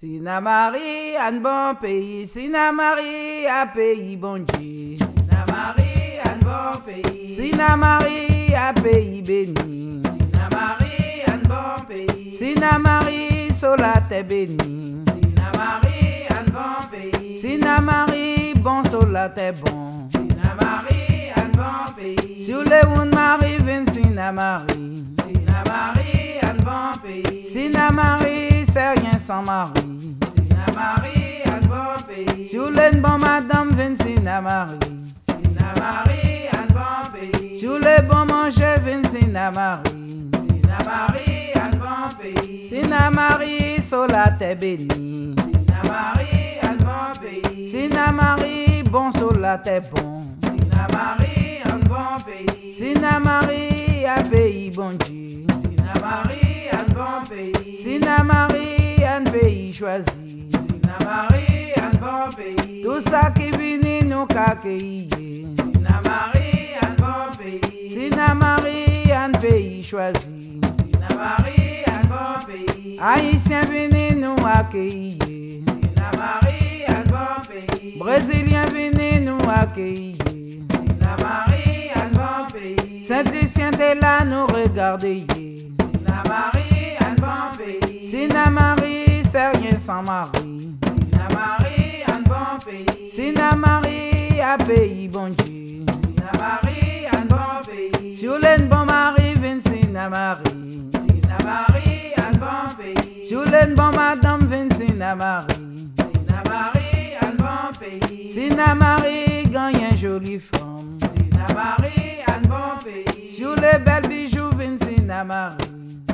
Sina Marie, un bon pays, Sina Marie, un pays bon Dieu. Sina Marie, un bon pays. Sina Marie, un pays béni. Sina Marie, un bon pays. Sina Marie, sur la terre bénie. Sina Marie, un bon pays. Sina Marie, bon sur la terre bon. Sina Marie, un bon pays. Sur les routes Marie, vin Sina Marie. Sina Marie, un bon pays. Sina Marie, c'est rien sans Marie. Sina Marie, un bon pays. Sur les bons madame, vin Sina Marie. Sina Marie, un bon pays. Sur les bons manger, vin Sina Marie. Sina Marie, un bon pays. Sina Marie, sur la terre bénie. Sina Marie, un bon pays. Sina Marie, bon sur la terre bon. Sina Marie, un bon pays. Sina Marie, un pays bon Dieu. Sina Marie, un bon pays. Sina Marie, un pays choisi. Sina Marie, un bon pays. Tout ça qui vient nous accueillir. Sina Marie, un bon pays. Sina Marie, un pays choisi. Sina Marie, un bon pays. Haïtiens venez nous accueillir. Sina Marie, un bon pays. Brésiliens venez nous accueillir. Sina Marie, un bon pays. Saint-Lucien est là nous regarder. Sina Marie, un bon pays. Sina Marie, c'est rien sans Marie. Sina Marie, un bon pays. Sina Marie, un pays bon Dieu. Sina Marie, un bon pays. Sur les bons Marie, vin Sina Marie. Sina Marie, un bon pays. Sur les bons madame, vin Sina Marie. Sina Marie, un bon pays. Sina Marie, gagne un joli femme. Sina Marie, un bon pays. Sur les belles bijoux, vin Sina Marie.